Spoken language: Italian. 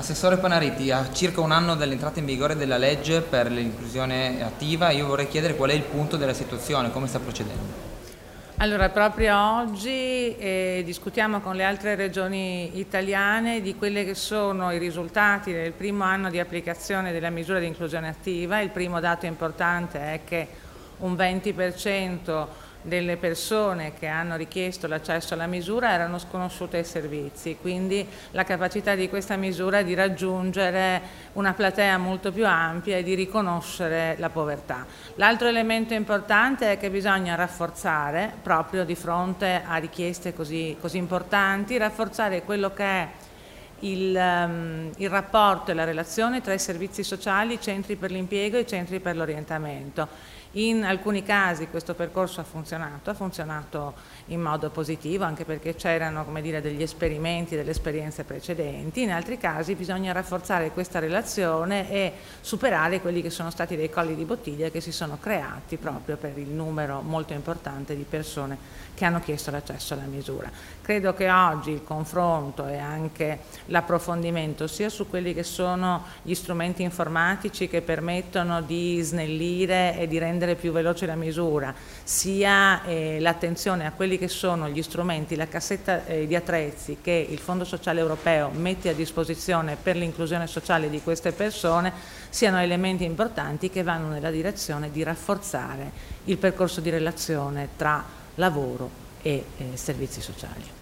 Assessore Panariti, a circa un anno dall'entrata in vigore della legge per l'inclusione attiva, io vorrei chiedere qual è il punto della situazione, come sta procedendo. Allora, proprio oggi discutiamo con le altre regioni italiane di quelli che sono i risultati del primo anno di applicazione della misura di inclusione attiva. Il primo dato importante è che un 20% delle persone che hanno richiesto l'accesso alla misura erano sconosciute ai servizi, quindi la capacità di questa misura è di raggiungere una platea molto più ampia e di riconoscere la povertà. L'altro elemento importante è che bisogna rafforzare, proprio di fronte a richieste così importanti, rafforzare quello che è il rapporto e la relazione tra i servizi sociali, i centri per l'impiego e i centri per l'orientamento. In alcuni casi questo percorso ha funzionato in modo positivo, anche perché c'erano, come dire, degli esperimenti, delle esperienze precedenti. In altri casi bisogna rafforzare questa relazione e superare quelli che sono stati dei colli di bottiglia che si sono creati proprio per il numero molto importante di persone che hanno chiesto l'accesso alla misura. Credo che oggi il confronto e anche l'approfondimento sia su quelli che sono gli strumenti informatici che permettono di snellire e di rendere più veloce la misura, sia l'attenzione a quelli che sono gli strumenti, la cassetta di attrezzi che il Fondo Sociale Europeo mette a disposizione per l'inclusione sociale di queste persone, siano elementi importanti che vanno nella direzione di rafforzare il percorso di relazione tra lavoro e servizi sociali.